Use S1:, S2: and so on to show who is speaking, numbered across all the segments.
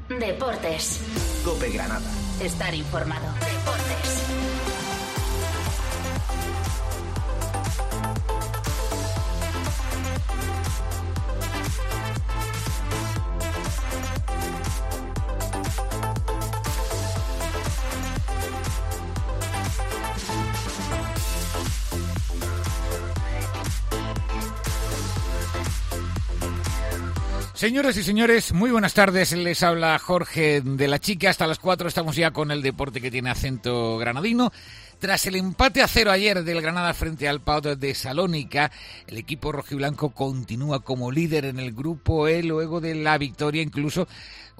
S1: Deportes.
S2: COPE Granada.
S1: Estar informado. Deportes.
S3: Señoras y señores, muy buenas tardes. Les habla Jorge de la Chica. Hasta las 4 estamos ya con el deporte que tiene acento granadino. Tras el empate a 0 ayer del Granada frente al PAOK de Salónica, el equipo rojiblanco continúa como líder en el grupo E luego de la victoria, incluso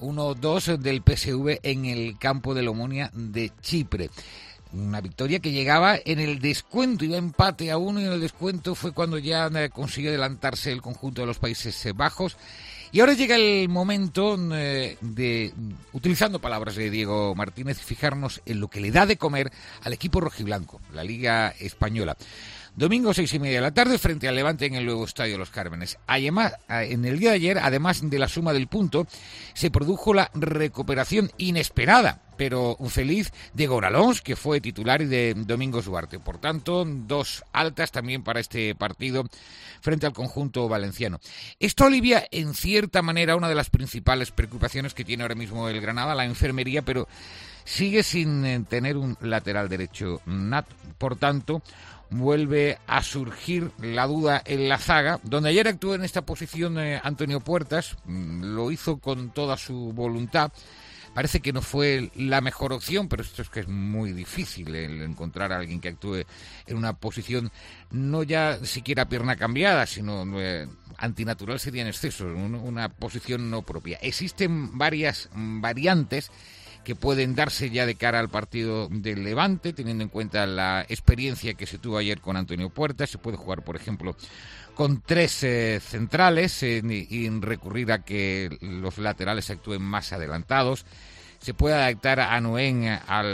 S3: 1-2 del PSV en el campo del Omonia de Chipre. Una victoria que llegaba en el descuento, iba empate a 1 y en el descuento fue cuando ya consiguió adelantarse el conjunto de los Países Bajos. Y ahora llega el momento de, utilizando palabras de Diego Martínez, fijarnos en lo que le da de comer al equipo rojiblanco, la Liga Española. Domingo 6:30 de la tarde frente al Levante en el nuevo Estadio de los Cármenes. Además, en el día de ayer, además de la suma del punto, se produjo la recuperación inesperada, pero feliz, de Gonalons, que fue titular, y de Domingos Duarte. Por tanto, 2 altas también para este partido frente al conjunto valenciano. Esto alivia, en cierta manera, una de las principales preocupaciones que tiene ahora mismo el Granada, la enfermería, pero sigue sin tener un lateral derecho nato. Por tanto, vuelve a surgir la duda en la zaga, donde ayer actuó en esta posición Antonio Puertas, lo hizo con toda su voluntad. Parece que no fue la mejor opción, pero esto es que es muy difícil el encontrar a alguien que actúe en una posición no ya siquiera pierna cambiada, sino antinatural sería en exceso, una posición no propia. Existen varias variantes que pueden darse ya de cara al partido del Levante, teniendo en cuenta la experiencia que se tuvo ayer con Antonio Puertas. Se puede jugar, por ejemplo, con 3 centrales y recurrir a que los laterales actúen más adelantados. Se puede adaptar a Noén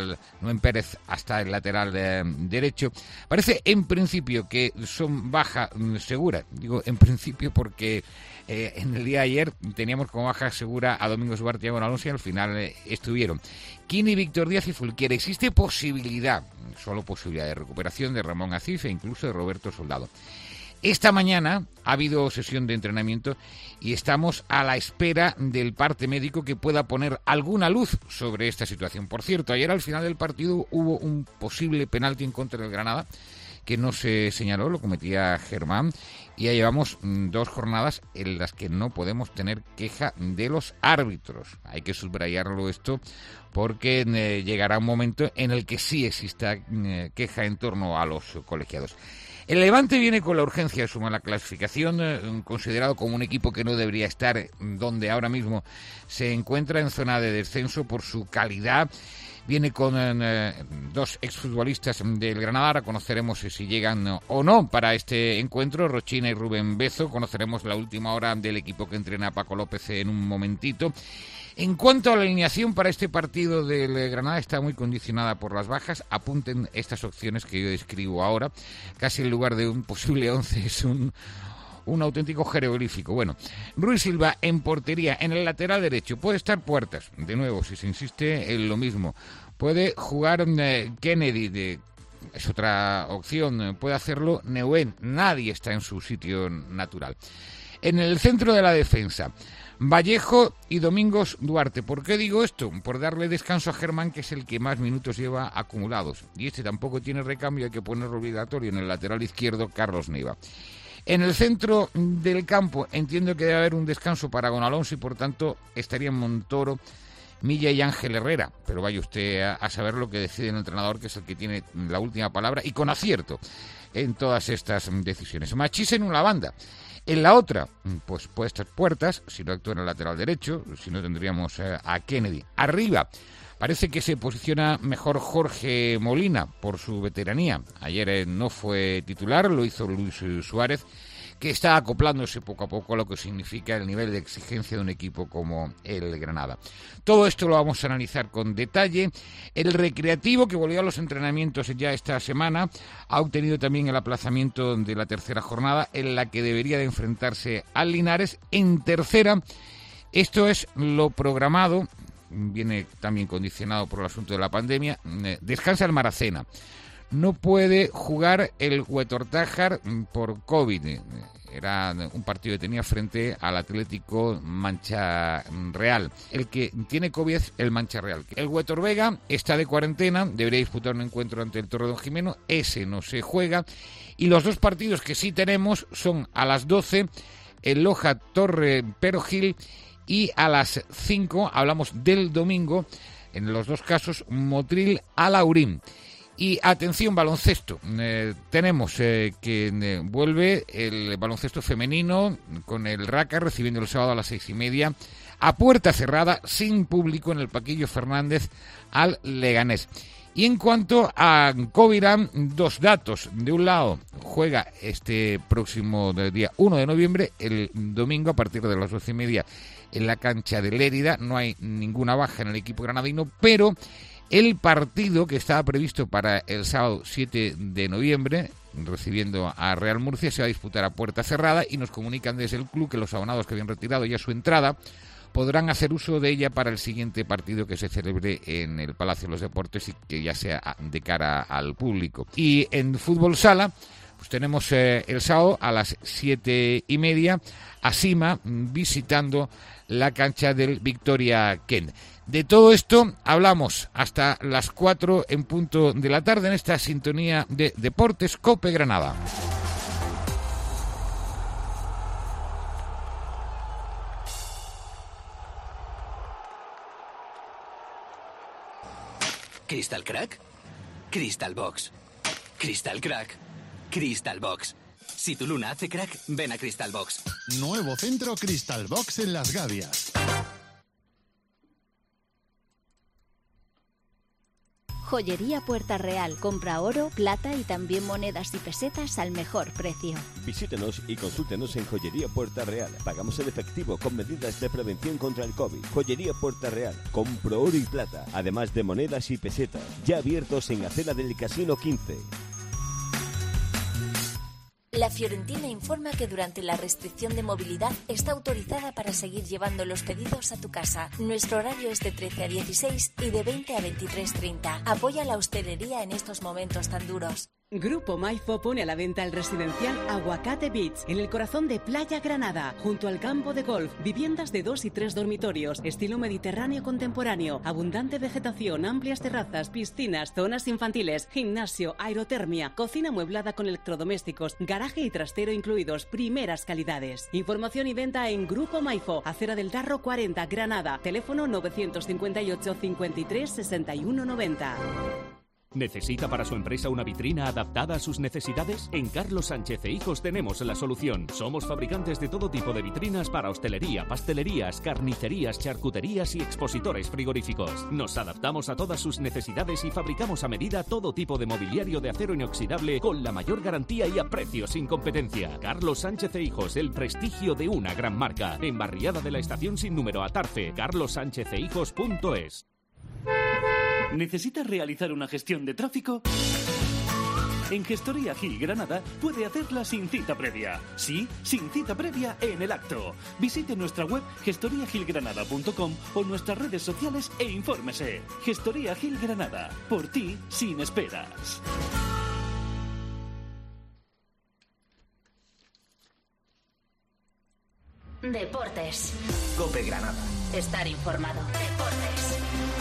S3: Pérez hasta el lateral derecho. Parece en principio que son baja segura. Digo en principio porque en el día de ayer teníamos como baja segura a Domingos Duarte y a Gonalons y al final estuvieron Kini, Víctor Díaz y Fulquier. Existe posibilidad, solo posibilidad, de recuperación de Ramón Acif e incluso de Roberto Soldado. Esta mañana ha habido sesión de entrenamiento y estamos a la espera del parte médico que pueda poner alguna luz sobre esta situación. Por cierto, ayer al final del partido hubo un posible penalti en contra del Granada que no se señaló, lo cometía Germán, y ya llevamos 2 jornadas en las que no podemos tener queja de los árbitros. Hay que subrayarlo esto porque llegará un momento en el que sí exista queja en torno a los colegiados. El Levante viene con la urgencia de sumar la clasificación, considerado como un equipo que no debería estar donde ahora mismo se encuentra, en zona de descenso por su calidad. Viene con 2 exfutbolistas del Granada. Ahora conoceremos si llegan o no para este encuentro, Rochina y Rubén Bezo. Conoceremos la última hora del equipo que entrena a Paco López en un momentito. En cuanto a la alineación para este partido del Granada, está muy condicionada por las bajas. Apunten estas opciones que yo describo ahora. Casi en lugar de un posible 11 es un auténtico jeroglífico. Bueno, Ruiz Silva en portería. En el lateral derecho puede estar Puertas. De nuevo, si se insiste en lo mismo. Puede jugar Kennedy, es otra opción. Puede hacerlo Neuen. Nadie está en su sitio natural. En el centro de la defensa, Vallejo y Domingos Duarte. ¿Por qué digo esto? Por darle descanso a Germán, que es el que más minutos lleva acumulados. Y este tampoco tiene recambio, hay que ponerlo obligatorio. En el lateral izquierdo, Carlos Neiva. En el centro del campo entiendo que debe haber un descanso para Gonalons y por tanto estarían Montoro, Milla y Ángel Herrera. Pero vaya usted a saber lo que decide el entrenador, que es el que tiene la última palabra y con acierto en todas estas decisiones. Machís en una banda. En la otra, pues puede estar Puertas, si no actúa en el lateral derecho, si no tendríamos a Kennedy. Arriba, parece que se posiciona mejor Jorge Molina por su veteranía. Ayer no fue titular, lo hizo Luis Suárez, que está acoplándose poco a poco a lo que significa el nivel de exigencia de un equipo como el Granada. Todo esto lo vamos a analizar con detalle. El Recreativo, que volvió a los entrenamientos ya esta semana, ha obtenido también el aplazamiento de la tercera jornada, en la que debería de enfrentarse al Linares en tercera. Esto es lo programado viene también condicionado por el asunto de la pandemia. Descansa el Maracena. No puede jugar el Huetortájar por COVID. Era un partido que tenía frente al Atlético Mancha Real. El que tiene COVID es el Mancha Real. El Huetor Vega está de cuarentena, debería disputar un encuentro ante el Torredonjimeno, ese no se juega. Y los dos partidos que sí tenemos son a las 12, el Loja Torre Perogil, y a las 5, hablamos del domingo, en los dos casos, Motril Alaurín. Y atención, baloncesto. Tenemos que vuelve el baloncesto femenino con el Raca recibiendo el sábado a las 6:30 a puerta cerrada, sin público, en el Paquillo Fernández al Leganés. Y en cuanto a Covirán, dos datos. De un lado, juega este próximo día 1 de noviembre, el domingo a partir de las 12:30 en la cancha de Lérida. No hay ninguna baja en el equipo granadino, pero el partido que estaba previsto para el sábado 7 de noviembre, recibiendo a Real Murcia, se va a disputar a puerta cerrada, y nos comunican desde el club que los abonados que habían retirado ya su entrada podrán hacer uso de ella para el siguiente partido que se celebre en el Palacio de los Deportes y que ya sea de cara al público. Y en fútbol sala, pues tenemos el sábado a las 7:30 a Sima visitando la cancha del Victoria Kent. De todo esto hablamos hasta las 4 en punto de la tarde en esta sintonía de Deportes COPE Granada.
S2: ¿Crystal Crack? Crystal Box. Crystal Crack. Crystal Box. Si tu luna hace crack, ven a Crystal Box.
S4: Nuevo centro Crystal Box en Las Gavias.
S5: Joyería Puerta Real. Compra oro, plata y también monedas y pesetas al mejor precio.
S6: Visítenos y consúltenos en Joyería Puerta Real. Pagamos en efectivo con medidas de prevención contra el COVID. Joyería Puerta Real. Compro oro y plata, además de monedas y pesetas. Ya abiertos en Acera del Casino 15.
S1: La Fiorentina informa que durante la restricción de movilidad está autorizada para seguir llevando los pedidos a tu casa. Nuestro horario es de 13 a 16 y de 20 a 23:30. Apoya la hostelería en estos momentos tan duros.
S7: Grupo Maifo pone a la venta el residencial Aguacate Beach, en el corazón de Playa Granada, junto al campo de golf. Viviendas de 2 y 3 dormitorios, estilo mediterráneo contemporáneo, abundante vegetación, amplias terrazas, piscinas, zonas infantiles, gimnasio, aerotermia, cocina amueblada con electrodomésticos, garaje y trastero incluidos, primeras calidades. Información y venta en Grupo Maifo, Acera del Darro 40, Granada, teléfono 958 53 61 90.
S8: ¿Necesita para su empresa una vitrina adaptada a sus necesidades? En Carlos Sánchez e Hijos tenemos la solución. Somos fabricantes de todo tipo de vitrinas para hostelería, pastelerías, carnicerías, charcuterías y expositores frigoríficos. Nos adaptamos a todas sus necesidades y fabricamos a medida todo tipo de mobiliario de acero inoxidable con la mayor garantía y a precios sin competencia. Carlos Sánchez e Hijos, el prestigio de una gran marca. En Barriada de la Estación sin número Atarfe, carlossanchezehijos.es.
S9: ¿Necesitas realizar una gestión de tráfico? En Gestoría Gil Granada puede hacerla sin cita previa. Sí, sin cita previa en el acto. Visite nuestra web gestoriagilgranada.com o nuestras redes sociales e infórmese. Gestoría Gil Granada. Por ti, sin esperas.
S1: Deportes.
S2: COPE Granada.
S1: Estar informado. Deportes.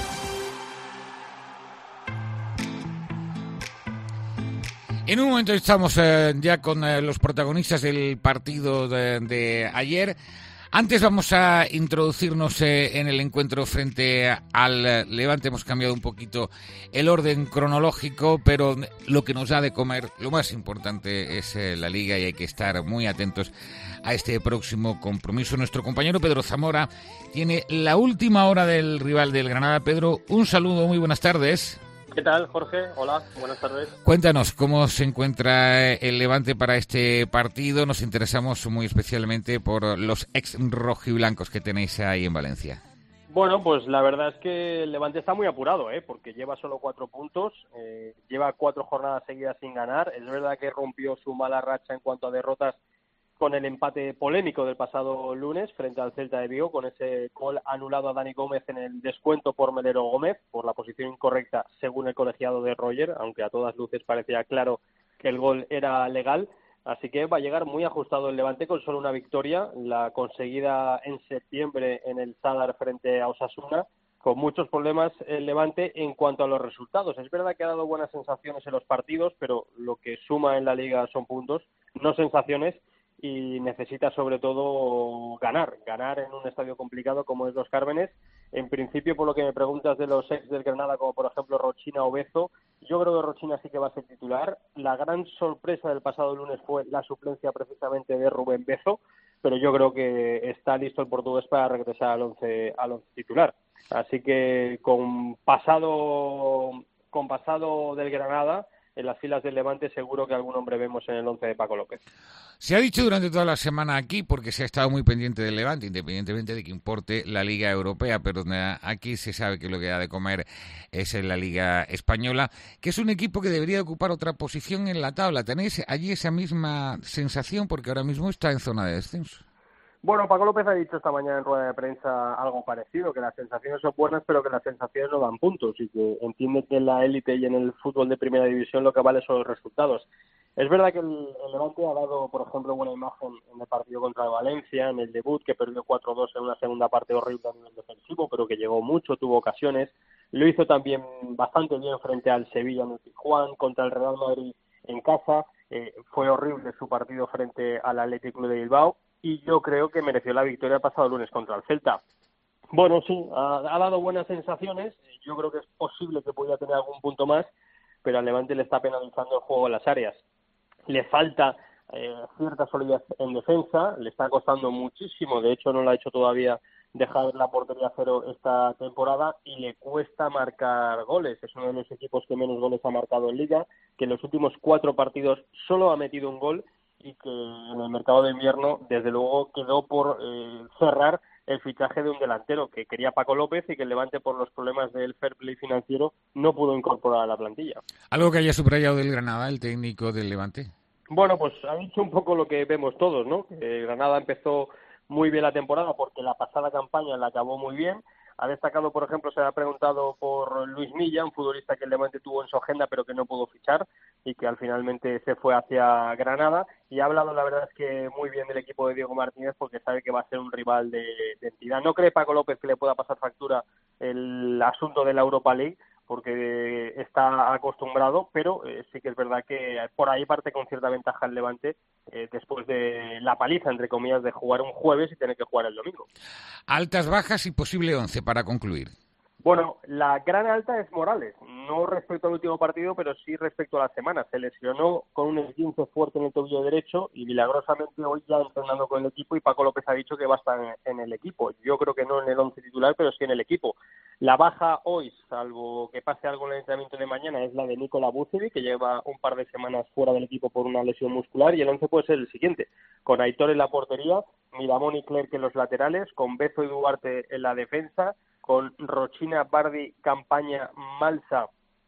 S3: En un momento estamos ya con los protagonistas del partido de ayer. Antes vamos a introducirnos en el encuentro frente al Levante. Hemos cambiado un poquito el orden cronológico, pero lo que nos da de comer, lo más importante es la Liga, y hay que estar muy atentos a este próximo compromiso. Nuestro compañero Pedro Zamora tiene la última hora del rival del Granada. Pedro, un saludo, muy buenas tardes.
S10: ¿Qué tal, Jorge? Hola, buenas tardes.
S3: Cuéntanos, ¿cómo se encuentra el Levante para este partido? Nos interesamos muy especialmente por los ex rojiblancos que tenéis ahí en Valencia.
S10: Bueno, pues la verdad es que el Levante está muy apurado, porque lleva solo 4 puntos, lleva 4 jornadas seguidas sin ganar. Es verdad que rompió su mala racha en cuanto a derrotas con el empate polémico del pasado lunes frente al Celta de Vigo, con ese gol anulado a Dani Gómez en el descuento por Melero Gómez, por la posición incorrecta según el colegiado de Roger, aunque a todas luces parecía claro que el gol era legal. Así que va a llegar muy ajustado el Levante con solo una victoria, la conseguida en septiembre en el Sadar frente a Osasuna, con muchos problemas el Levante en cuanto a los resultados. Es verdad que ha dado buenas sensaciones en los partidos, pero lo que suma en la Liga son puntos, no sensaciones, y necesita sobre todo ganar en un estadio complicado como es Los Cármenes. En principio, por lo que me preguntas de los ex del Granada, como por ejemplo Rochina o Bezo, yo creo que Rochina sí que va a ser titular. La gran sorpresa del pasado lunes fue la suplencia precisamente de Rubén Bezo, pero yo creo que está listo el portugués para regresar al once titular. Así que con pasado del Granada, en las filas del Levante seguro que algún hombre vemos en el 11 de Paco López.
S3: Se ha dicho durante toda la semana aquí, porque se ha estado muy pendiente del Levante, independientemente de que importe la Liga Europea, pero aquí se sabe que lo que ha de comer es en la Liga Española, que es un equipo que debería ocupar otra posición en la tabla. ¿Tenéis allí esa misma sensación? Porque ahora mismo está en zona de descenso.
S10: Bueno, Paco López ha dicho esta mañana en rueda de prensa algo parecido, que las sensaciones son buenas, pero que las sensaciones no dan puntos, y que entiende que en la élite y en el fútbol de primera división lo que vale son los resultados. Es verdad que el Levante ha dado, por ejemplo, buena imagen en el partido contra el Valencia, en el debut, que perdió 4-2 en una segunda parte horrible a nivel defensivo, pero que llegó mucho, tuvo ocasiones. Lo hizo también bastante bien frente al Sevilla en el Pizjuán, contra el Real Madrid en casa. Fue horrible su partido frente al Athletic Club de Bilbao, y yo creo que mereció la victoria el pasado lunes contra el Celta. Bueno, sí, ha dado buenas sensaciones. Yo creo que es posible que pudiera tener algún punto más, pero al Levante le está penalizando el juego en las áreas. Le falta cierta solidez en defensa, le está costando muchísimo, de hecho no lo ha hecho todavía, dejar la portería a cero esta temporada, y le cuesta marcar goles. Es uno de los equipos que menos goles ha marcado en Liga, que en los últimos 4 partidos solo ha metido un gol, y que en el mercado de invierno, desde luego, quedó por cerrar el fichaje de un delantero que quería Paco López, y que el Levante, por los problemas del fair play financiero, no pudo incorporar a la plantilla.
S3: ¿Algo que haya subrayado del Granada, el técnico del Levante?
S10: Bueno, pues ha dicho un poco lo que vemos todos, ¿no? Que Granada empezó muy bien la temporada porque la pasada campaña la acabó muy bien. Ha destacado, por ejemplo, se ha preguntado por Luis Milla, un futbolista que el Levante tuvo en su agenda pero que no pudo fichar y que al finalmente se fue hacia Granada, y ha hablado, la verdad es que muy bien del equipo de Diego Martínez, porque sabe que va a ser un rival de entidad. No cree Paco López que le pueda pasar factura el asunto de la Europa League, porque está acostumbrado, pero sí que es verdad que por ahí parte con cierta ventaja el Levante, después de la paliza, entre comillas, de jugar un jueves y tener que jugar el domingo.
S3: Altas, bajas y posible 11 para concluir.
S10: Bueno, la gran alta es Morales, no respecto al último partido, pero sí respecto a la semana. Se lesionó con un esguince fuerte en el tobillo derecho y milagrosamente hoy ya entrenando con el equipo, y Paco López ha dicho que va a estar en el equipo. Yo creo que no en el 11 titular, pero sí en el equipo. La baja hoy, salvo que pase algo en el entrenamiento de mañana, es la de Nikola Vucevic, que lleva un par de semanas fuera del equipo por una lesión muscular, y el 11 puede ser el siguiente, con Aitor en la portería, Miramón y Clerc en los laterales, con Bezo y Duarte en la defensa, con Rochina, Bardi, Campaña, Malsa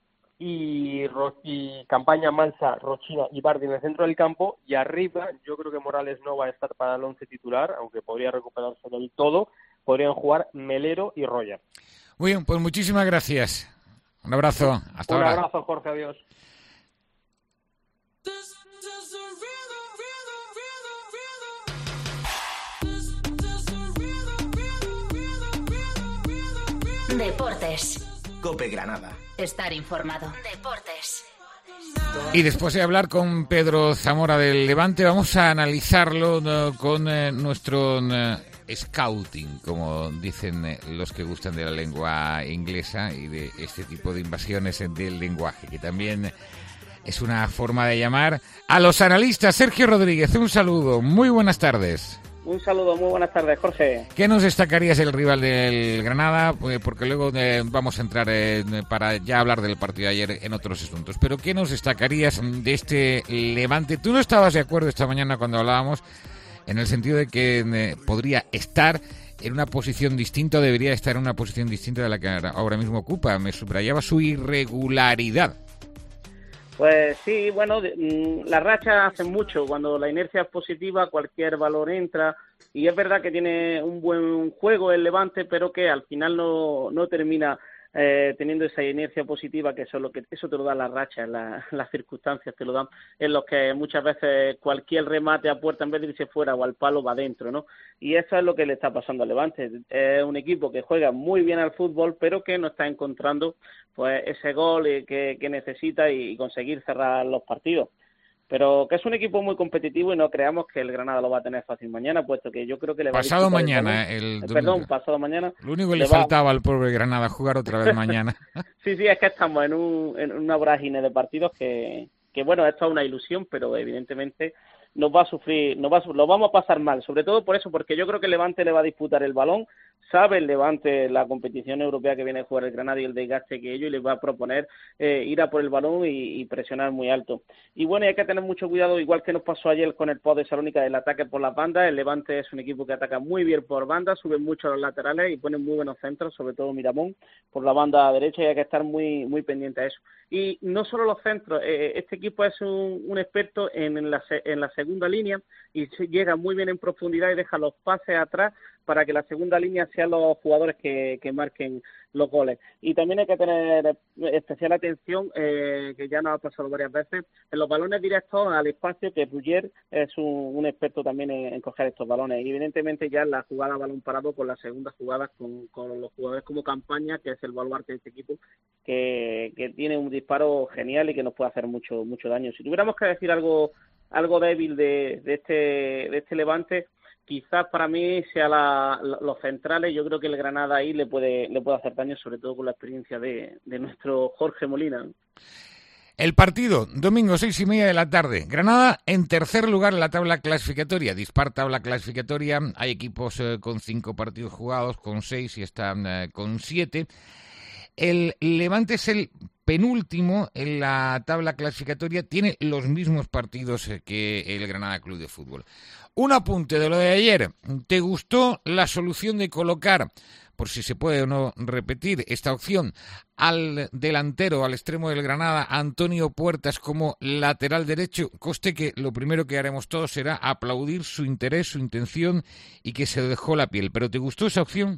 S10: Campaña, Malsa, Rochina y Bardi en el centro del campo, y arriba yo creo que Morales no va a estar para el 11 titular, aunque podría recuperarse del todo. Podrían jugar Melero y Roger.
S3: Muy bien, pues muchísimas gracias. Un abrazo. Hasta ahora.
S10: Un abrazo, Jorge. Adiós.
S1: Deportes.
S2: COPE Granada.
S1: Estar informado. Deportes.
S3: Y después de hablar con Pedro Zamora del Levante, vamos a analizarlo con nuestro scouting, como dicen los que gustan de la lengua inglesa y de este tipo de invasiones del lenguaje, que también es una forma de llamar a los analistas. Sergio Rodríguez, un saludo, muy buenas tardes.
S11: Un saludo, muy buenas tardes, Jorge.
S3: ¿Qué nos destacarías del rival del Granada? Porque luego vamos a entrar para ya hablar del partido de ayer en otros asuntos. Pero ¿qué nos destacarías de este Levante? Tú no estabas de acuerdo esta mañana cuando hablábamos, en el sentido de que podría estar en una posición distinta, o debería estar en una posición distinta de la que ahora mismo ocupa. Me subrayaba su irregularidad.
S11: Pues sí, bueno, las rachas hacen mucho. Cuando la inercia es positiva, cualquier valor entra. Y es verdad que tiene un buen juego el Levante, pero que al final no termina teniendo esa inercia positiva, que eso te lo da las rachas, las circunstancias te lo dan, en los que muchas veces cualquier remate a puerta, en vez de irse fuera o al palo, va dentro, ¿no? Y eso es lo que le está pasando al Levante. Es un equipo que juega muy bien al fútbol, pero que no está encontrando pues ese gol que necesita y conseguir cerrar los partidos. Pero que es un equipo muy competitivo y no creamos que el Granada lo va a tener fácil mañana, puesto que yo creo que le va
S3: pasado
S11: a
S3: mañana, el domingo.
S11: Perdón, pasado mañana.
S3: Lo único que le faltaba al pobre Granada jugar otra vez mañana.
S11: Sí, es que estamos en una vorágine de partidos que bueno, esto es una ilusión, pero evidentemente lo vamos a pasar mal, sobre todo por eso, porque yo creo que el Levante le va a disputar el balón, sabe el Levante la competición europea que viene a jugar el Granada y el desgaste que ellos, y les va a proponer ir a por el balón y presionar muy alto. Y bueno, hay que tener mucho cuidado, igual que nos pasó ayer con el POZ de Salónica, del ataque por las bandas. El Levante es un equipo que ataca muy bien por bandas, sube mucho a los laterales y pone muy buenos centros, sobre todo Miramón por la banda derecha, y hay que estar muy, muy pendiente a eso. Y no solo los centros, este equipo es un experto en la segunda línea, y llega muy bien en profundidad y deja los pases atrás para que la segunda línea sean los jugadores que marquen los goles. Y también hay que tener especial atención, que ya nos ha pasado varias veces, en los balones directos al espacio, que Ruggier es un experto también en coger estos balones. Y evidentemente ya en la jugada balón parado, con la segunda jugada con los jugadores como Campaña, que es el baluarte de este equipo, que tiene un disparo genial y que nos puede hacer mucho daño. Si tuviéramos que decir algo débil de este Levante, quizás para mí sea los centrales. Yo creo que el Granada ahí le puede hacer daño, sobre todo con la experiencia de nuestro Jorge Molina, ¿no?
S3: El partido, domingo 6:30 de la tarde. Granada en tercer lugar en la tabla clasificatoria. Dispar tabla clasificatoria. Hay equipos con 5 partidos jugados, con 6 y están con 7. El Levante es el penúltimo en la tabla clasificatoria, tiene los mismos partidos que el Granada Club de Fútbol. Un apunte de lo de ayer. ¿Te gustó la solución de colocar, por si se puede o no repetir esta opción, al delantero, al extremo del Granada, Antonio Puertas, como lateral derecho? Coste que lo primero que haremos todos será aplaudir su interés, su intención, y que se dejó la piel. ¿Pero te gustó esa opción?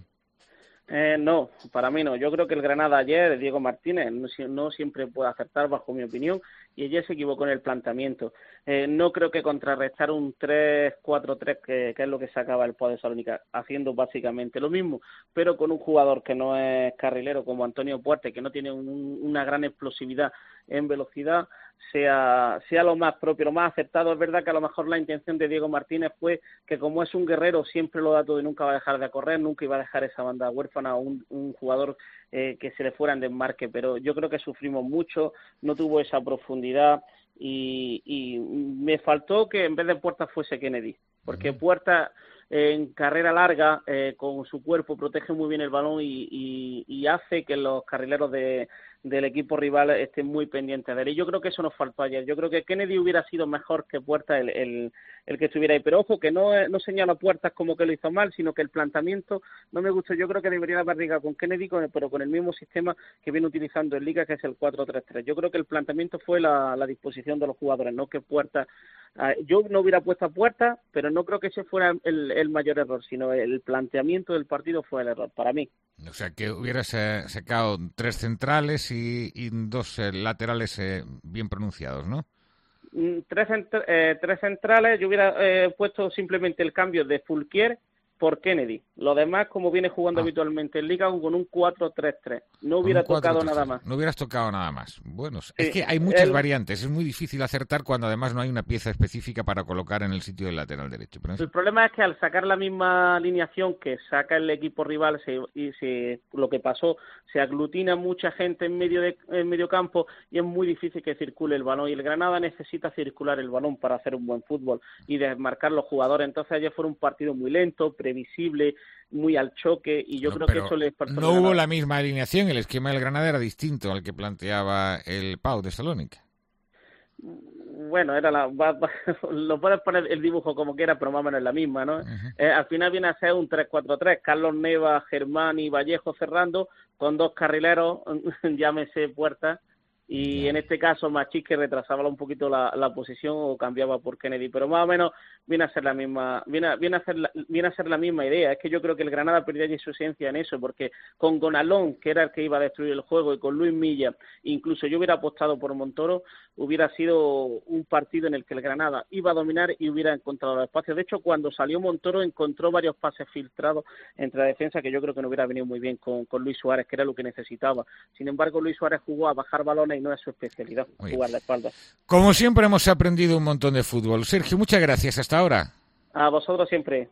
S11: No, para mí no. Yo creo que el Granada ayer, Diego Martínez, no siempre puede acertar, bajo mi opinión, y ayer se equivocó en el planteamiento. No creo que contrarrestar un 3-4-3, que es lo que sacaba el POZ de Salónica, haciendo básicamente lo mismo, pero con un jugador que no es carrilero como Antonio Puertas, que no tiene una gran explosividad en velocidad, sea lo más propio, lo más acertado. Es verdad que a lo mejor la intención de Diego Martínez fue que, como es un guerrero, siempre lo da todo y nunca va a dejar de correr, nunca iba a dejar esa banda huérfana a un jugador que se le fuera en desmarque, pero yo creo que sufrimos mucho, no tuvo esa profundidad, y me faltó que en vez de Puertas fuese Kennedy, porque Puertas en carrera larga, con su cuerpo, protege muy bien el balón y hace que los carrileros del equipo rival estén muy pendientes de él. Y yo creo que eso nos faltó ayer. Yo creo que Kennedy hubiera sido mejor que Puertas el que estuviera ahí. Pero ojo, que no señala Puertas como que lo hizo mal, sino que el planteamiento no me gustó. Yo creo que debería haber ligado con Kennedy, pero con el mismo sistema que viene utilizando en Liga, que es el 4-3-3. Yo creo que el planteamiento fue la disposición de los jugadores, no que Puertas... yo no hubiera puesto a Puertas, pero no creo que ese fuera el mayor error, sino el planteamiento del partido fue el error, para mí.
S3: O sea, que hubieras sacado 3 centrales y 2 laterales bien pronunciados, ¿no?
S11: 3 centrales. Yo hubiera puesto simplemente el cambio de Fulquier por Kennedy. Lo demás, como viene jugando habitualmente en Liga, con un 4-3-3. No hubiera tocado nada más.
S3: No hubieras tocado nada más. Bueno,
S11: sí,
S3: es que hay muchas variantes. Es muy difícil acertar cuando además no hay una pieza específica para colocar en el sitio del lateral derecho. Pero
S11: el problema es que al sacar la misma alineación que saca el equipo rival, lo que pasó, se aglutina mucha gente en medio campo y es muy difícil que circule el balón. Y el Granada necesita circular el balón para hacer un buen fútbol y desmarcar los jugadores. Entonces ayer fue un partido muy lento, previsible, muy al choque, y yo creo que eso les faltó.
S3: No hubo la misma alineación, el esquema del Granada era distinto al que planteaba el PAO de Salónica.
S11: Bueno, lo puedes poner el dibujo como quieras, pero más o menos es la misma, ¿no? Al final viene a ser un 3-4-3, Carlos Neva, Germán y Vallejo cerrando, con 2 carrileros, llámese Puertas y en este caso Machís, que retrasaba un poquito la posición o cambiaba por Kennedy, pero más o menos viene a ser la misma idea. Es que yo creo que el Granada perdió allí su esencia en eso, porque con Gonalón, que era el que iba a destruir el juego, y con Luis Milla, incluso yo hubiera apostado por Montoro, hubiera sido un partido en el que el Granada iba a dominar y hubiera encontrado los espacios. De hecho, cuando salió Montoro encontró varios pases filtrados entre la defensa que yo creo que no hubiera venido muy bien con Luis Suárez, que era lo que necesitaba. Sin embargo, Luis Suárez jugó a bajar balones y no es su especialidad, jugar la espalda.
S3: Como siempre hemos aprendido un montón de fútbol. Sergio, muchas gracias. Hasta ahora.
S11: A vosotros siempre.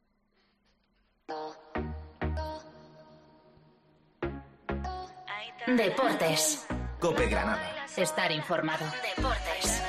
S1: Deportes.
S2: COPE Granada.
S1: Estar informado. Deportes.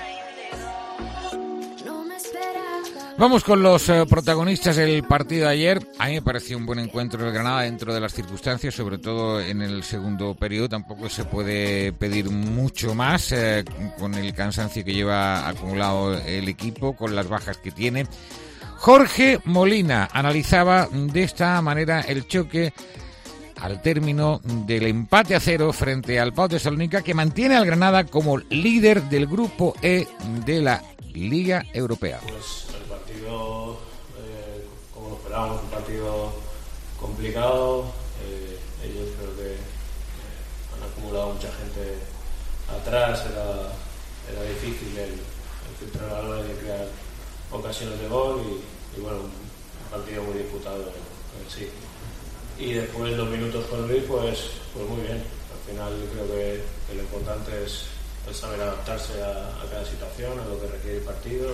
S3: Vamos con los protagonistas del partido de ayer. A mí me pareció un buen encuentro del Granada dentro de las circunstancias, sobre todo en el segundo periodo. Tampoco se puede pedir mucho más con el cansancio que lleva acumulado el equipo, con las bajas que tiene. Jorge Molina analizaba de esta manera el choque al término del empate a 0 frente al Pau de Salónica, que mantiene al Granada como líder del grupo E de la Liga Europea.
S12: Pues el partido, como lo esperábamos, un partido complicado. Ellos creo que han acumulado mucha gente atrás, era difícil el filtrar balones y crear ocasiones de gol y bueno, un partido muy disputado en sí. Y después 2 minutos con Luis, pues muy bien. Al final creo que lo importante es saber adaptarse a cada situación, a lo que requiere el partido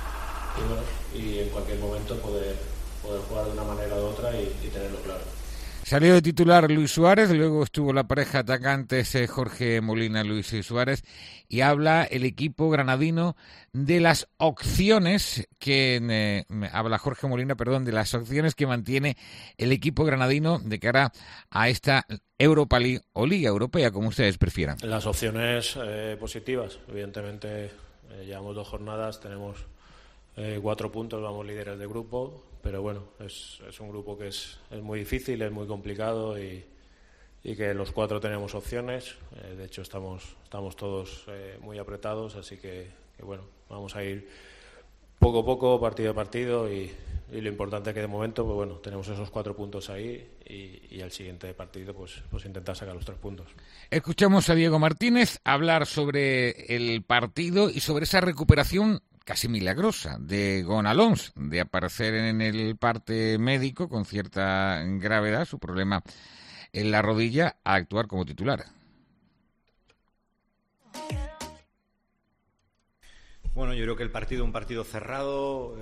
S12: y en cualquier momento poder jugar de una manera u otra y tenerlo claro.
S3: Salió de titular Luis Suárez, luego estuvo la pareja atacantes Jorge Molina, Luis Suárez, y habla el equipo granadino de las opciones que habla Jorge Molina, de las opciones que mantiene el equipo granadino de cara a esta Europa League o Liga Europea, como ustedes prefieran.
S12: Las opciones positivas, evidentemente llevamos 2 jornadas, tenemos 4 puntos, vamos líderes de grupo, pero bueno, es un grupo que es muy difícil, es muy complicado y que los 4 tenemos opciones. De hecho estamos todos muy apretados, así que bueno, vamos a ir poco a poco, partido a partido y lo importante es que de momento pues bueno, tenemos esos 4 puntos ahí y al siguiente partido pues intentar sacar los 3 puntos.
S3: Escuchamos a Diego Martínez hablar sobre el partido y sobre esa recuperación casi milagrosa de Gonalón, de aparecer en el parte médico con cierta gravedad, su problema en la rodilla, a actuar como titular.
S13: Bueno, yo creo que el partido, un partido cerrado,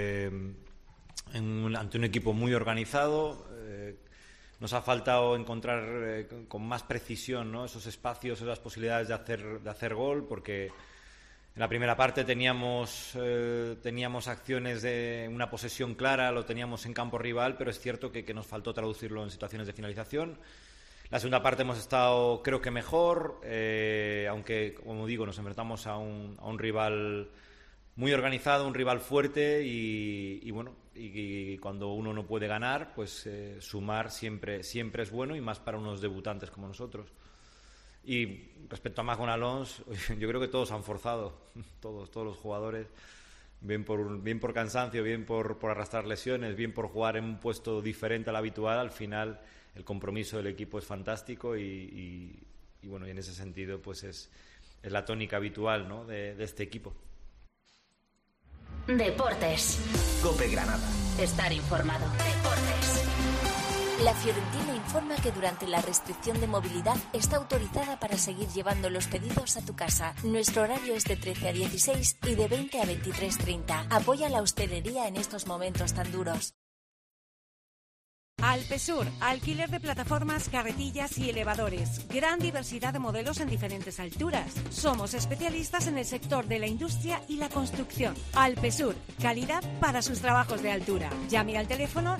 S13: ante un equipo muy organizado. Nos ha faltado encontrar con más precisión, ¿no?, esos espacios, esas posibilidades de hacer gol, porque en la primera parte teníamos acciones de una posesión clara, lo teníamos en campo rival, pero es cierto que nos faltó traducirlo en situaciones de finalización. La segunda parte hemos estado, creo que mejor, aunque, como digo, nos enfrentamos a un rival muy organizado, un rival fuerte y bueno, y cuando uno no puede ganar, pues sumar siempre es bueno, y más para unos debutantes como nosotros. Y respecto a Magon Alonso, yo creo que todos han forzado, todos los jugadores, bien por cansancio, bien por arrastrar lesiones, bien por jugar en un puesto diferente al habitual. Al final el compromiso del equipo es fantástico y bueno, y en ese sentido pues es la tónica habitual, ¿no?, de este equipo.
S1: Deportes.
S2: COPE Granada.
S1: Estar informado. Deportes. La Fiorentina informa que durante la restricción de movilidad está autorizada para seguir llevando los pedidos a tu casa. Nuestro horario es de 13 a 16 y de 20 a 23:30. Apoya la hostelería en estos momentos tan duros.
S14: Alpesur, alquiler de plataformas, carretillas y elevadores. Gran diversidad de modelos en diferentes alturas. Somos especialistas en el sector de la industria y la construcción. Alpesur, calidad para sus trabajos de altura. Llame al teléfono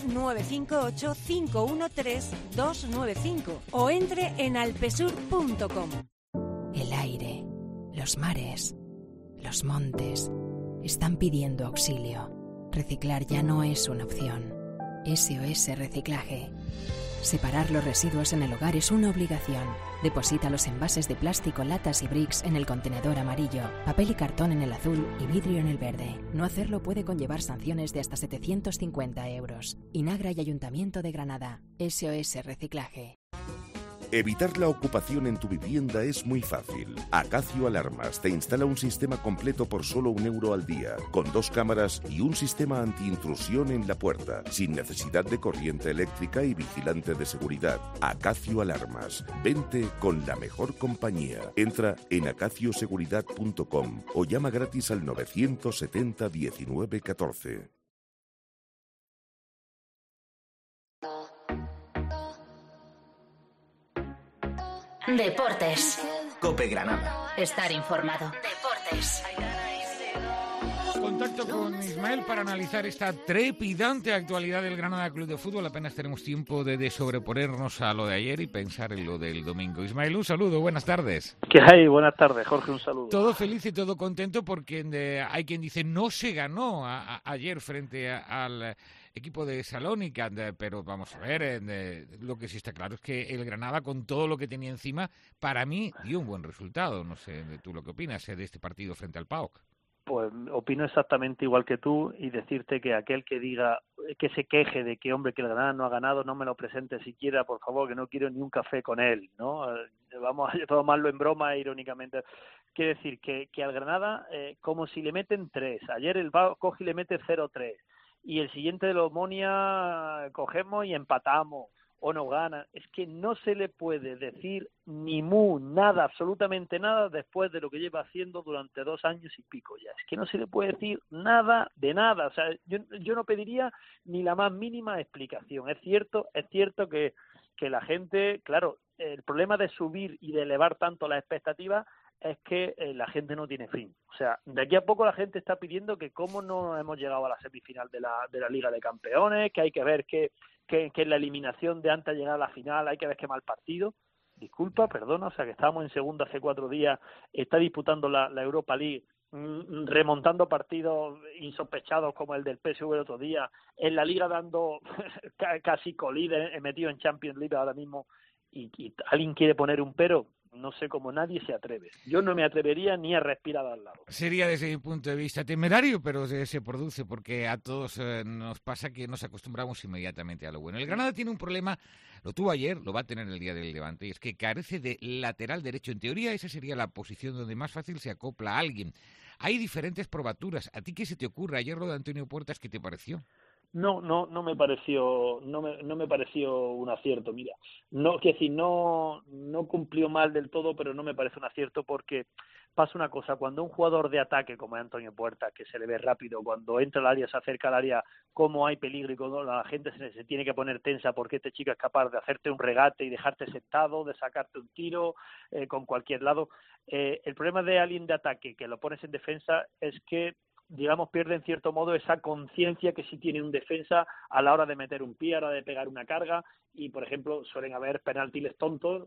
S14: 958-513-295 o entre en alpesur.com.
S15: El aire, los mares, los montes están pidiendo auxilio. Reciclar ya no es una opción. SOS Reciclaje. Separar los residuos en el hogar es una obligación. Deposita los envases de plástico, latas y bricks en el contenedor amarillo, papel y cartón en el azul y vidrio en el verde. No hacerlo puede conllevar sanciones de hasta 750 euros. Inagra y Ayuntamiento de Granada. SOS Reciclaje.
S16: Evitar la ocupación en tu vivienda es muy fácil. Acacio Alarmas te instala un sistema completo por solo €1 al día, con 2 cámaras y un sistema antiintrusión en la puerta, sin necesidad de corriente eléctrica y vigilante de seguridad. Acacio Alarmas. Vente con la mejor compañía. Entra en acacioseguridad.com o llama gratis al 970 19 14.
S1: Deportes.
S2: COPE Granada.
S1: Estar informado. Deportes.
S3: Contacto con Ismael para analizar esta trepidante actualidad del Granada Club de Fútbol. Apenas tenemos tiempo de sobreponernos a lo de ayer y pensar en lo del domingo. Ismael, un saludo, buenas tardes.
S17: ¿Qué hay? Buenas tardes, Jorge, un saludo.
S3: Todo feliz y todo contento porque hay quien dice no se ganó ayer frente al equipo de Salónica, pero vamos a ver, lo que sí está claro es que el Granada, con todo lo que tenía encima, para mí dio un buen resultado. No sé tú lo que opinas de este partido frente al PAOK.
S17: Pues opino exactamente igual que tú, y decirte que aquel que diga, que se queje de que, hombre, que el Granada no ha ganado, no me lo presente siquiera, por favor, que no quiero ni un café con él, ¿no? Vamos a tomarlo en broma, irónicamente. Quiere decir que al Granada, como si le meten 3, ayer el PAOK coge y le mete 0-3, y el siguiente de la Omonia cogemos y empatamos o no gana. Es que no se le puede decir ni mu, nada, absolutamente nada, después de lo que lleva haciendo durante 2 años y pico ya. Es que no se le puede decir nada de nada. O sea, yo no pediría ni la más mínima explicación. Es cierto que la gente, claro, el problema de subir y de elevar tanto las expectativas es que la gente no tiene fin. O sea, de aquí a poco la gente está pidiendo que cómo no hemos llegado a la semifinal de la Liga de Campeones, que hay que ver que en la eliminación de antes de llegar a la final hay que ver qué mal partido. Disculpa, perdona, o sea, que estábamos en segunda hace 4 días, está disputando la Europa League, remontando partidos insospechados como el del PSV el otro día, en la Liga dando casi colíder, metido en Champions League ahora mismo, y alguien quiere poner un pero. No sé cómo nadie se atreve. Yo no me atrevería ni a respirar al lado.
S3: Sería desde mi punto de vista temerario, pero se produce porque a todos nos pasa que nos acostumbramos inmediatamente a lo bueno. El Granada tiene un problema, lo tuvo ayer, lo va a tener el día del Levante, y es que carece de lateral derecho. En teoría esa sería la posición donde más fácil se acopla a alguien. Hay diferentes probaturas. ¿A ti qué se te ocurre? Ayer lo de Antonio Puertas, ¿qué te pareció?
S17: No me pareció un acierto. Mira, no cumplió mal del todo, pero no me parece un acierto porque pasa una cosa: cuando un jugador de ataque como es Antonio Puertas, que se le ve rápido, cuando entra al área, se acerca al área, cómo hay peligro y cuando la gente se tiene que poner tensa porque este chico es capaz de hacerte un regate y dejarte sentado, de sacarte un tiro con cualquier lado. El problema de alguien de ataque que lo pones en defensa es que, digamos, pierde en cierto modo esa conciencia que sí tiene un defensa a la hora de meter un pie, a la hora de pegar una carga, y por ejemplo suelen haber penaltis tontos,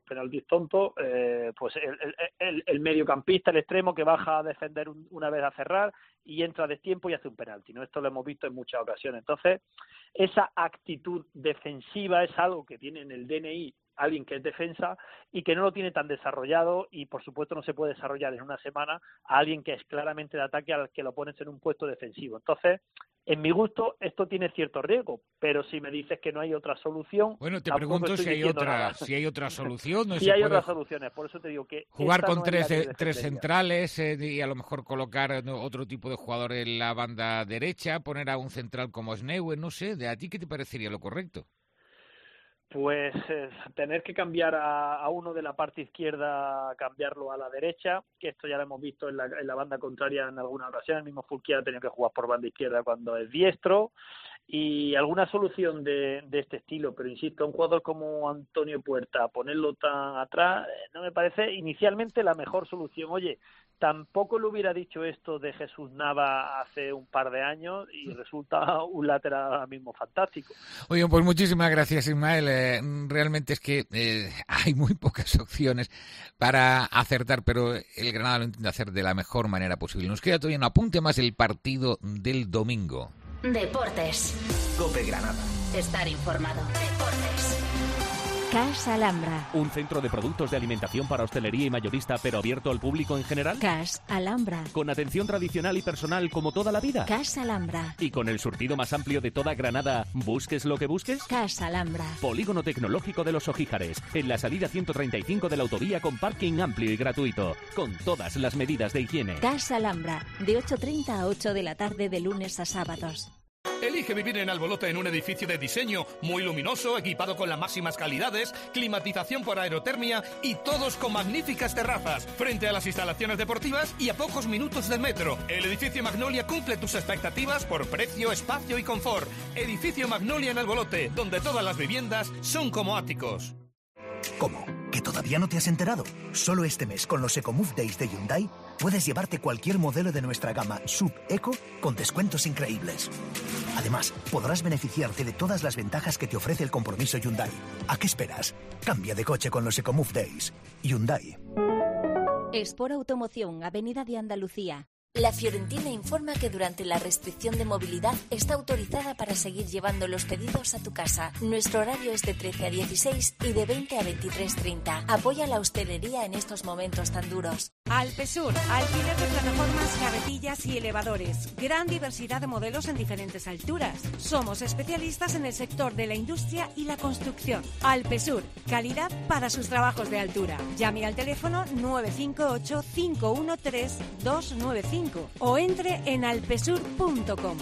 S17: pues el mediocampista, el extremo que baja a defender una vez a cerrar y entra a destiempo y hace un penalti, ¿no? Esto lo hemos visto en muchas ocasiones. Entonces, esa actitud defensiva es algo que tiene en el DNI alguien que es defensa y que no lo tiene tan desarrollado, y por supuesto no se puede desarrollar en una semana a alguien que es claramente de ataque al que lo pones en un puesto defensivo. Entonces, en mi gusto, esto tiene cierto riesgo, pero si me dices que no hay otra solución...
S3: Bueno, te pregunto si hay otra solución.
S17: Sí, hay otras soluciones, por eso te digo que...
S3: Jugar con tres centrales y a lo mejor colocar otro tipo de jugador en la banda derecha, poner a un central como Sneeuwen, no sé, ¿de a ti qué te parecería lo correcto?
S17: Pues tener que cambiar a uno de la parte izquierda, cambiarlo a la derecha, que esto ya lo hemos visto en la banda contraria en alguna ocasión. El mismo Fulquier ha tenido que jugar por banda izquierda cuando es diestro, y alguna solución de este estilo, pero insisto, un jugador como Antonio Puerta, ponerlo tan atrás, no me parece inicialmente la mejor solución. Oye, tampoco le hubiera dicho esto de Jesús Nava hace un par de años y resulta un lateral ahora mismo fantástico.
S3: Oye, pues muchísimas gracias, Ismael. Realmente es que hay muy pocas opciones para acertar, pero el Granada lo intenta hacer de la mejor manera posible. Nos queda todavía un apunte más el partido del domingo.
S1: Deportes.
S2: COPE Granada.
S1: Estar informado. Deportes.
S5: Casa Alhambra.
S8: ¿Un centro de productos de alimentación para hostelería y mayorista, pero abierto al público en general?
S5: Casa Alhambra.
S8: ¿Con atención tradicional y personal como toda la vida?
S5: Casa Alhambra.
S8: ¿Y con el surtido más amplio de toda Granada, busques lo que busques?
S5: Casa Alhambra.
S8: Polígono Tecnológico de Los Ojíjares, en la salida 135 de la autovía, con parking amplio y gratuito, con todas las medidas de higiene.
S5: Casa Alhambra, de 8:30 a 8 de la tarde de lunes a sábados.
S18: Elige vivir en Albolote en un edificio de diseño muy luminoso, equipado con las máximas calidades, climatización por aerotermia y todos con magníficas terrazas, frente a las instalaciones deportivas y a pocos minutos del metro. El edificio Magnolia cumple tus expectativas por precio, espacio y confort. Edificio Magnolia en Albolote, donde todas las viviendas son como áticos.
S19: ¿Cómo? ¿Que todavía no te has enterado? Solo este mes, con los EcoMove Days de Hyundai, puedes llevarte cualquier modelo de nuestra gama Sub-Eco con descuentos increíbles. Además, podrás beneficiarte de todas las ventajas que te ofrece el compromiso Hyundai. ¿A qué esperas? Cambia de coche con los EcoMove Days. Hyundai.
S5: Sport Automoción, Avenida de Andalucía.
S1: La Fiorentina informa que durante la restricción de movilidad está autorizada para seguir llevando los pedidos a tu casa. Nuestro horario es de 13 a 16 y de 20 a 23:30. Apoya la hostelería en estos momentos tan duros.
S14: Alpesur, alquiler de plataformas, carretillas y elevadores. Gran diversidad de modelos en diferentes alturas. Somos especialistas en el sector de la industria y la construcción. Alpesur, calidad para sus trabajos de altura. Llame al teléfono 958-513-295 o entre en alpesur.com.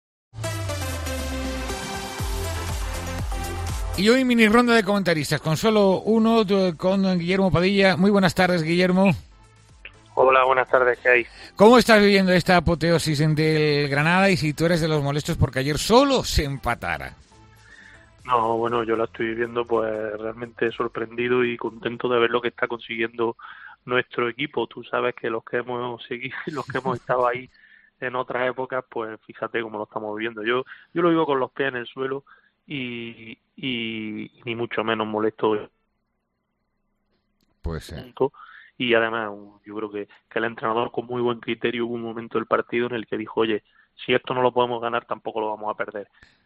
S3: Y hoy mini ronda de comentaristas, con solo uno, con Guillermo Padilla. Muy buenas tardes, Guillermo.
S17: Hola, buenas tardes, ¿qué hay?
S3: ¿Cómo estás viviendo esta apoteosis del Granada y si tú eres de los molestos porque ayer solo se empatara?
S17: No, bueno, yo la estoy viviendo pues realmente sorprendido y contento de ver lo que está consiguiendo nuestro equipo. Tú sabes que los que hemos seguido, los que hemos estado ahí en otras épocas, pues fíjate cómo lo estamos viviendo. Yo lo vivo con los pies en el suelo y ni mucho menos molesto.
S3: Pues
S17: Y además yo creo que el entrenador con muy buen criterio hubo un momento del partido en el que dijo, oye, si esto no lo podemos ganar tampoco lo vamos a perder,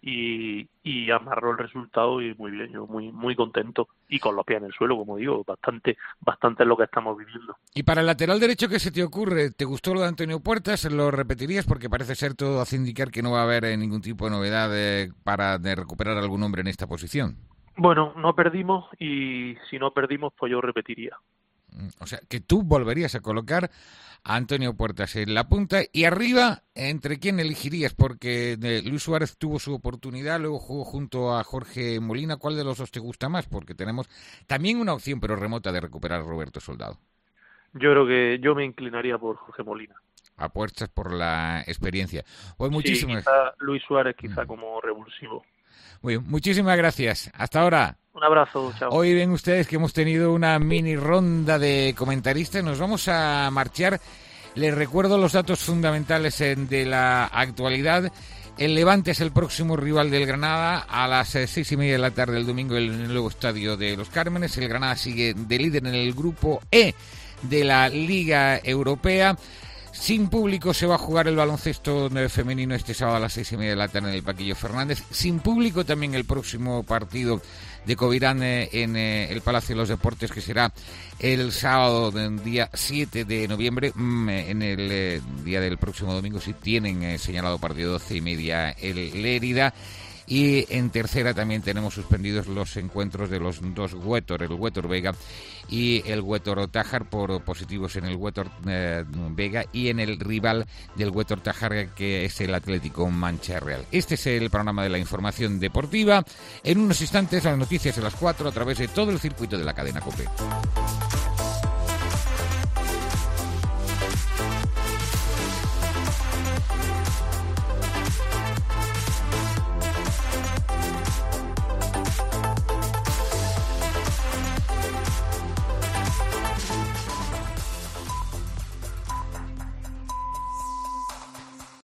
S17: y amarró el resultado y muy bien, yo muy contento y con los pies en el suelo, como digo, bastante es lo que estamos viviendo.
S3: Y para el lateral derecho, ¿qué se te ocurre? ¿Te gustó lo de Antonio Puertas? ¿Lo repetirías? Porque parece ser todo hace indicar que no va a haber ningún tipo de novedad para recuperar algún hombre en esta posición.
S17: Bueno, no perdimos y si no perdimos pues yo repetiría.
S3: O sea, que tú volverías a colocar a Antonio Puertas en la punta y arriba, ¿entre quién elegirías? Porque Luis Suárez tuvo su oportunidad, luego jugó junto a Jorge Molina. ¿Cuál de los dos te gusta más? Porque tenemos también una opción, pero remota, de recuperar a Roberto Soldado.
S17: Yo creo que yo me inclinaría por Jorge Molina.
S3: A Puertas por la experiencia. Pues muchísimas...
S17: Sí, quizá Luis Suárez como revulsivo.
S3: Muy bien, muchísimas gracias. Hasta ahora.
S17: Un abrazo, chao.
S3: Hoy ven ustedes que hemos tenido una mini ronda de comentaristas. Nos vamos a marchar. Les recuerdo los datos fundamentales de la actualidad. El Levante es el próximo rival del Granada a las 6:30 de la tarde del domingo en el nuevo estadio de Los Cármenes. El Granada sigue de líder en el grupo E de la Liga Europea. Sin público se va a jugar el baloncesto femenino este sábado a las 6:30 de la tarde en el Paquillo Fernández. Sin público también el próximo partido de Covirán en el Palacio de los Deportes, que será el sábado del día 7 de noviembre. En el día del próximo domingo sí tienen señalado partido 12:30 el Lérida. Y en tercera también tenemos suspendidos los encuentros de los dos Huétor, el Huétor Vega y el Huétor Tájar, por positivos en el Huétor Vega y en el rival del Huétor Tájar, que es el Atlético Mancha Real. Este es el panorama de la información deportiva. En unos instantes las noticias a las 4 a través de todo el circuito de la cadena COPE.